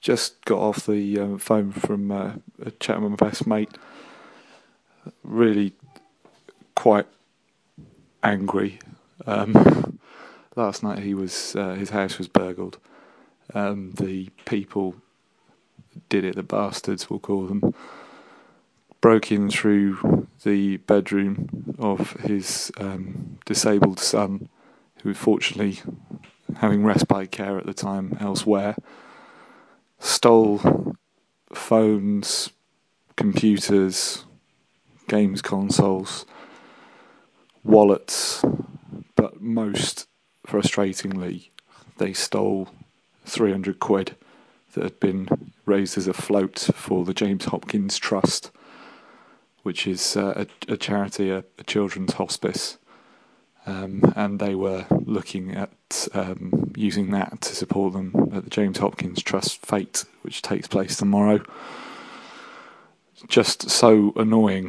just got off the phone from a chat with my best mate. Really quite angry. Last night his house was burgled. The people did it, the bastards we'll call them, broke in through the bedroom of his disabled son, who was fortunately having respite care at the time elsewhere, stole phones, computers, games consoles, wallets, but most frustratingly, they stole 300 quid that had been raised as a float for the James Hopkins Trust, which is a charity, a children's hospice, and they were looking at using that to support them at the James Hopkins Trust Fete, which takes place tomorrow. Just so annoying.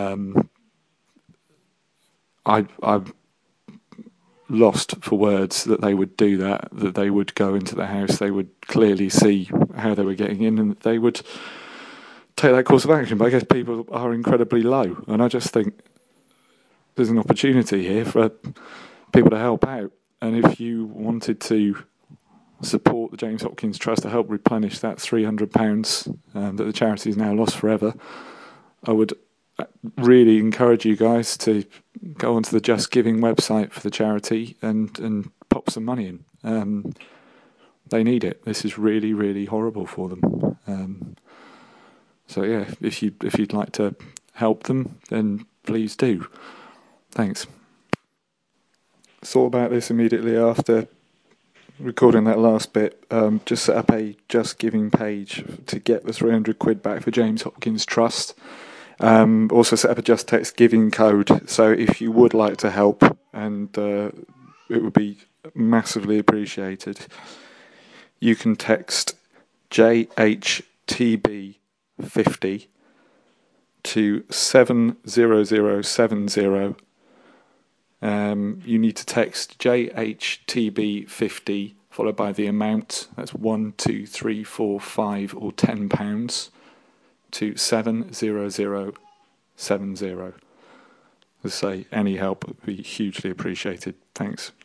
I'm lost for words that they would do that they would go into the house, they would clearly see how they were getting in, and they would take that course of action. But I guess people are incredibly low, and I just think there's an opportunity here for people to help out. And if you wanted to support the James Hopkins Trust to help replenish that £300 that the charity is now lost forever, I would really encourage you guys to go onto the Just Giving website for the charity and pop some money in. They need it. This is really, really horrible for them. So yeah, if you'd like to help them, then please do. Thanks. Thought about this immediately after recording that last bit. Just set up a Just Giving page to get the 300 quid back for James Hopkins Trust. Also set up a Just Text Giving code, so if you would like to help, and it would be massively appreciated, you can text JHTB50 to 70070. You need to text JHTB50 followed by the amount, that's 1, 2, 3, 4, 5 or £10, to 70070. As I say, any help would be hugely appreciated. Thanks.